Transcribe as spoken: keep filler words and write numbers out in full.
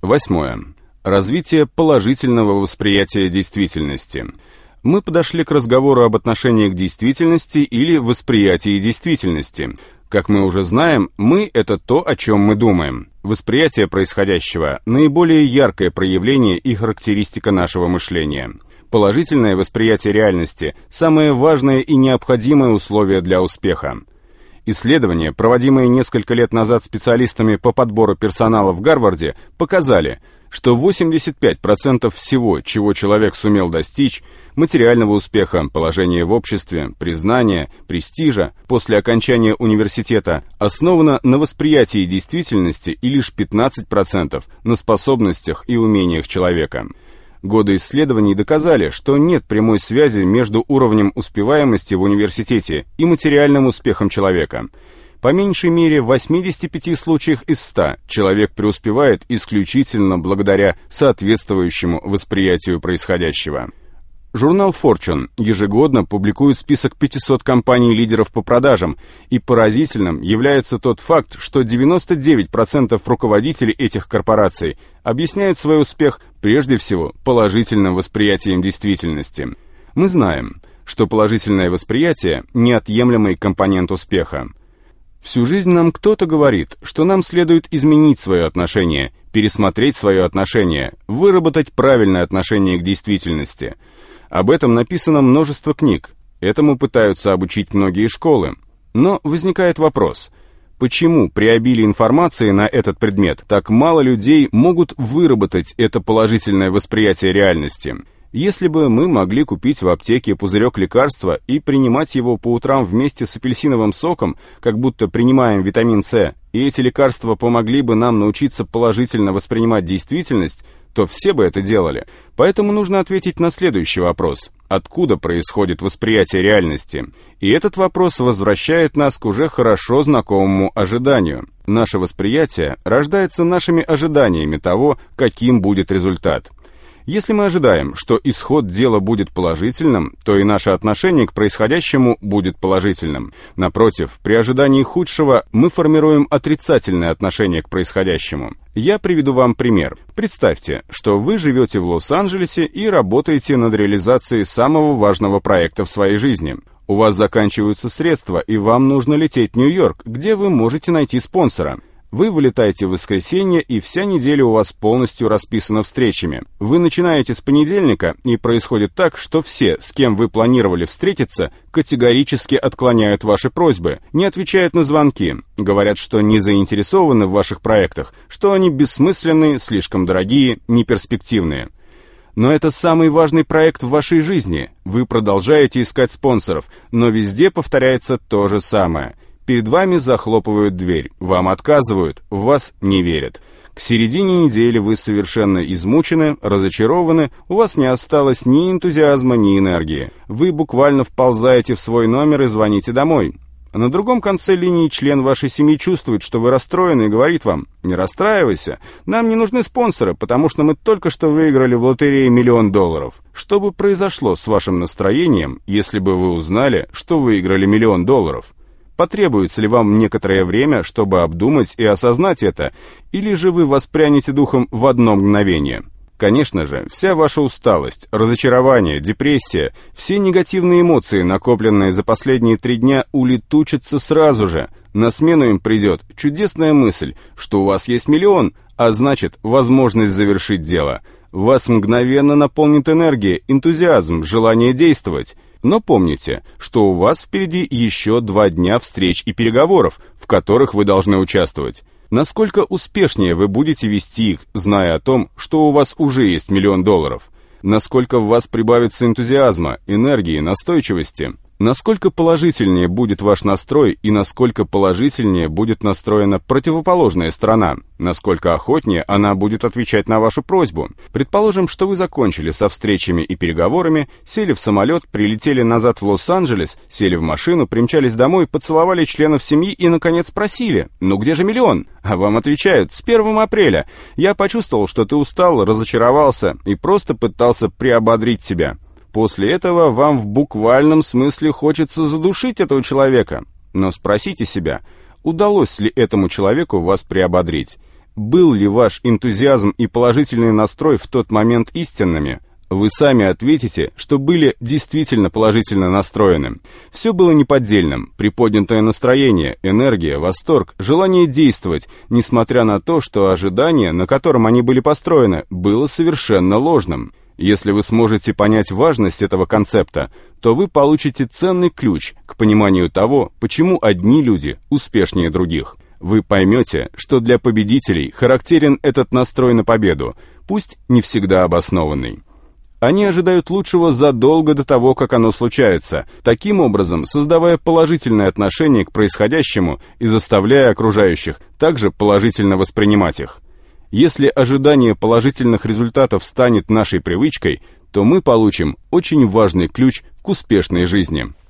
Восьмое. Развитие положительного восприятия действительности. Мы подошли к разговору об отношении к действительности или восприятии действительности. Как мы уже знаем, мы — это то, о чем мы думаем. Восприятие происходящего — наиболее яркое проявление и характеристика нашего мышления. Положительное восприятие реальности — самое важное и необходимое условие для успеха. Исследования, проводимые несколько лет назад специалистами по подбору персонала в Гарварде, показали, что восемьдесят пять процентов всего, чего человек сумел достичь, материального успеха, положения в обществе, признания, престижа после окончания университета, основано на восприятии действительности и лишь пятнадцать процентов на способностях и умениях человека. Годы исследований доказали, что нет прямой связи между уровнем успеваемости в университете и материальным успехом человека. По меньшей мере в восьмидесяти пяти случаях из ста человек преуспевает исключительно благодаря соответствующему восприятию происходящего. Журнал Fortune ежегодно публикует список пятисот компаний-лидеров по продажам, и поразительным является тот факт, что девяносто девять процентов руководителей этих корпораций объясняют свой успех прежде всего положительным восприятием действительности. Мы знаем, что положительное восприятие – неотъемлемый компонент успеха. Всю жизнь нам кто-то говорит, что нам следует изменить свое отношение, пересмотреть свое отношение, выработать правильное отношение к действительности. Об этом написано множество книг. Этому пытаются обучить многие школы. Но возникает вопрос, почему при обилии информации на этот предмет так мало людей могут выработать это положительное восприятие реальности? Если бы мы могли купить в аптеке пузырек лекарства и принимать его по утрам вместе с апельсиновым соком, как будто принимаем витамин С, и эти лекарства помогли бы нам научиться положительно воспринимать действительность, то все бы это делали. Поэтому нужно ответить на следующий вопрос. Откуда происходит восприятие реальности? И этот вопрос возвращает нас к уже хорошо знакомому ожиданию. Наше восприятие рождается нашими ожиданиями того, каким будет результат. Если мы ожидаем, что исход дела будет положительным, то и наше отношение к происходящему будет положительным. Напротив, при ожидании худшего мы формируем отрицательное отношение к происходящему. Я приведу вам пример. Представьте, что вы живете в Лос-Анджелесе и работаете над реализацией самого важного проекта в своей жизни. У вас заканчиваются средства, и вам нужно лететь в Нью-Йорк, где вы можете найти спонсора. Вы вылетаете в воскресенье, и вся неделя у вас полностью расписана встречами. Вы начинаете с понедельника, и происходит так, что все, с кем вы планировали встретиться, категорически отклоняют ваши просьбы, не отвечают на звонки, говорят, что не заинтересованы в ваших проектах, что они бессмысленные, слишком дорогие, неперспективные. Но это самый важный проект в вашей жизни. Вы продолжаете искать спонсоров, но везде повторяется то же самое. Перед вами захлопывают дверь, вам отказывают, в вас не верят. К середине недели вы совершенно измучены, разочарованы, у вас не осталось ни энтузиазма, ни энергии. Вы буквально вползаете в свой номер и звоните домой. На другом конце линии член вашей семьи чувствует, что вы расстроены, и говорит вам: «Не расстраивайся, нам не нужны спонсоры, потому что мы только что выиграли в лотерее миллион долларов». Что бы произошло с вашим настроением, если бы вы узнали, что выиграли миллион долларов? Потребуется ли вам некоторое время, чтобы обдумать и осознать это, или же вы воспрянете духом в одно мгновение? Конечно же, вся ваша усталость, разочарование, депрессия, все негативные эмоции, накопленные за последние три дня, улетучатся сразу же. На смену им придет чудесная мысль, что у вас есть миллион, а значит, возможность завершить дело. Вас мгновенно наполнит энергия, энтузиазм, желание действовать. Но помните, что у вас впереди еще два дня встреч и переговоров, в которых вы должны участвовать. Насколько успешнее вы будете вести их, зная о том, что у вас уже есть миллион долларов? Насколько в вас прибавится энтузиазма, энергии, настойчивости? Насколько положительнее будет ваш настрой и насколько положительнее будет настроена противоположная сторона? Насколько охотнее она будет отвечать на вашу просьбу? Предположим, что вы закончили со встречами и переговорами, сели в самолет, прилетели назад в Лос-Анджелес, сели в машину, примчались домой, поцеловали членов семьи и, наконец, спросили: «Ну где же миллион?» А вам отвечают: «С первого апреля. Я почувствовал, что ты устал, разочаровался и просто пытался приободрить себя». После этого вам в буквальном смысле хочется задушить этого человека. Но спросите себя, удалось ли этому человеку вас приободрить? был ли ваш энтузиазм и положительный настрой в тот момент истинными, вы сами ответите, что были действительно положительно настроены. Все было неподдельным, приподнятое настроение, энергия, восторг, желание действовать, несмотря на то, что ожидание, на котором они были построены, было совершенно ложным. Если вы сможете понять важность этого концепта, то вы получите ценный ключ к пониманию того, почему одни люди успешнее других. Вы поймете, что для победителей характерен этот настрой на победу, пусть не всегда обоснованный. Они ожидают лучшего задолго до того, как оно случается, таким образом создавая положительное отношение к происходящему и заставляя окружающих также положительно воспринимать их. Если ожидание положительных результатов станет нашей привычкой, то мы получим очень важный ключ к успешной жизни.